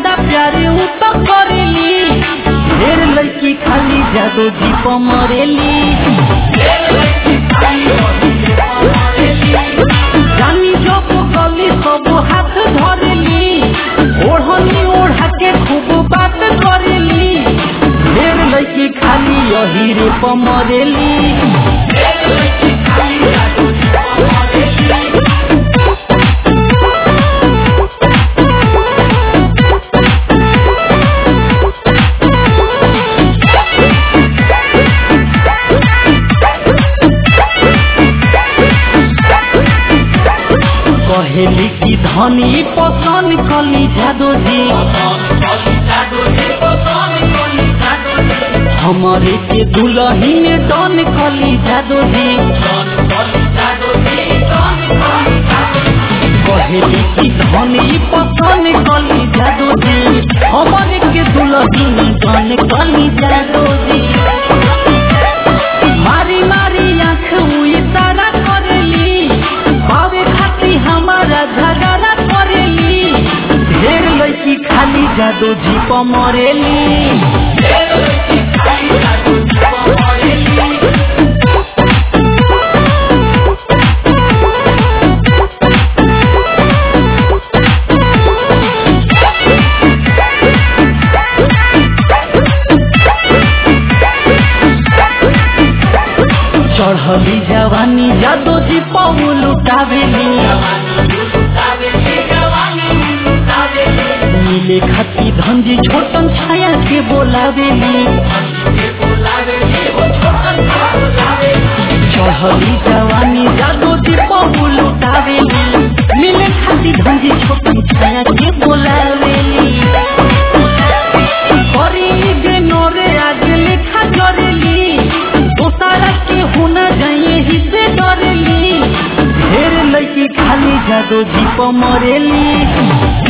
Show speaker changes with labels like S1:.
S1: ज्यादा प्यारे उ तो करेली ढेर लड़की खाली जादो जी प मरेली जानी जो गली सब हाथ धरेली ओढ़नी ओढ़ा के खूब बात करेली ढेर लड़की खाली यही रे प मरेली कहेली की धनी पसंद कली जादो जी हमारे के दुल्ही में डन कली जादो जी कहेली की धनी पसंद कली जादो जी हमारे के दुल्ही में डन कली जादो जी मारी मारी आँख इशारा करेली बावे खाती हमारा झगड़ा करेली ढेर लड़की खाली जादो जी प मरेली चढ़ली जवानी जादो जी पऊ लुटावेली मिले खाती धंजी छोटन छाया के बोलावेली चढ़ली जवानी जादो जी पऊ लुटावेली मिले खाती धंजी छोटन छाया के बोलावेली करी गे नोरे आगे लेखा करेली दोसारा के होना जाइए ही से डरेली ढेर लड़की खाली जादो जी प मरेली